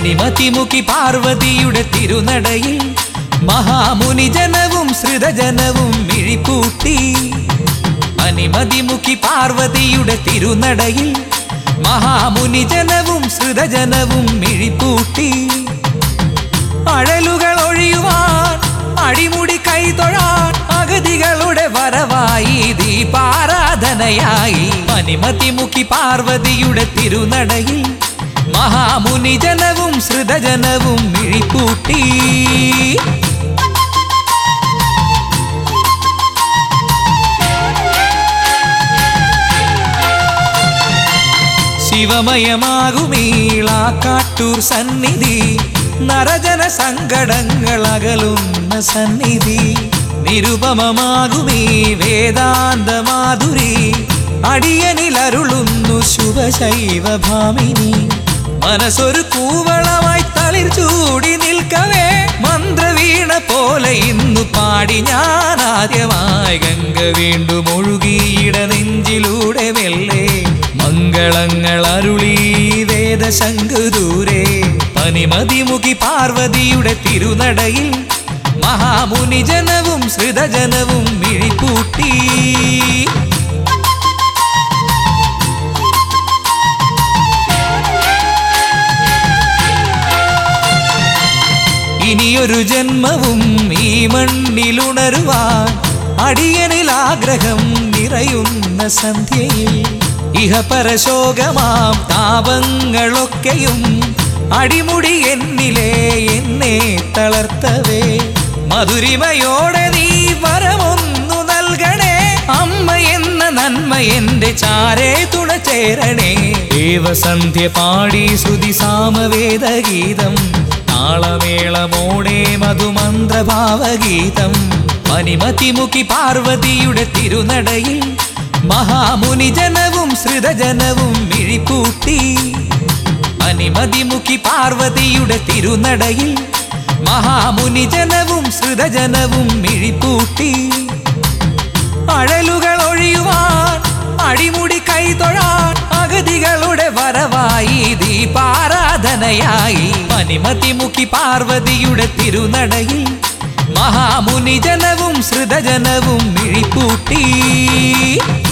മണിമതിമുഖി പാർവതിയുടെ തിരുനടയിൽ മഹാമുനിജനവും ശ്രുതജനവും മിഴിപ്പൂട്ടി. മണിമതിമുഖി പാർവതിയുടെ തിരുനടയിൽ മഹാമുനിജനവും ശ്രുതജനവും മിഴിപ്പൂട്ടി. അഴലുകൾ ഒഴിയുവാൻ അടിമുടി കൈതൊഴാൻ അഗതികളുടെ വരവായി ദീപാരാധനയായി. മണിമതിമുഖി പാർവതിയുടെ തിരുനടയിൽ മഹാമുനിജനവും ശ്രുതജനവും മിഴിപ്പൂട്ടി. ശിവമയമാകുമീളാക്കാട്ടൂർ സന്നിധി നരജന സങ്കടങ്ങൾ അകലുന്ന സന്നിധി. നിരുപമമാകുമീ വേദാന്ത മാധുരി അടിയനിലരുളുന്നു ശുഭശൈവ ഭാമിനി. മനസ്സൊരു കൂവളമായി തളിർ ചൂടി നിൽക്കവേ മന്ത്രവീണ പോലെ ഇന്നു പാടി ഞാൻ ആദ്യമായി. ഗംഗ വീണ്ടും ഒഴുകിയിട നെഞ്ചിലൂടെ മെല്ലെ മംഗളങ്ങൾ അരുളി വേദശംഖുദൂരെ. മണിമതിമുഖി പാർവതിയുടെ തിരുനടയിൽ മഹാമുനിജനവും ശ്രുതജനവും മിഴിപ്പൂട്ടി. ഇനിയൊരു ജന്മവും ഈ മണ്ണിലുണരുവാൻ അടിയനിൽ ആഗ്രഹം നിറയുന്ന സന്ധ്യയിൽ ഇഹപരശോകമാം താപങ്ങളൊക്കെയും അടിമുടി എന്നിലെ എന്നെ തളർത്തവേ. മധുരിമയോടെ നീ വരമൊന്നു നൽകണേ. അമ്മ എന്ന നന്മ എന്റെ ചാരേ തുണ ചേരണേ. ദേവസന്ധ്യ പാടി ശ്രുതി സാമവേദഗീതം താളമേളമോടെ മധുമന്ത്രഭാവഗീതം. മണിമതിമുഖി പാർവതിയുടെ തിരുനടയിൽ മഹാമുനിജനവും ശ്രുതജനവും മിഴിപ്പൂട്ടി. മണിമതിമുഖി പാർവതിയുടെ തിരുനടയിൽ മഹാമുനിജനവും ശ്രുതജനവും മിഴിപ്പൂട്ടി. അഴലുകൾ ഒഴിയുവാൻ അടിമുടി കൈതൊഴാൻ അഗതികളുടെ വരവായി ദീപാരാധനയായി. മണിമതിമുഖി പാർവതിയുടെ തിരുനടയിൽ മഹാമുനിജനവും ശ്രുതജനവും മിഴിപ്പൂട്ടി.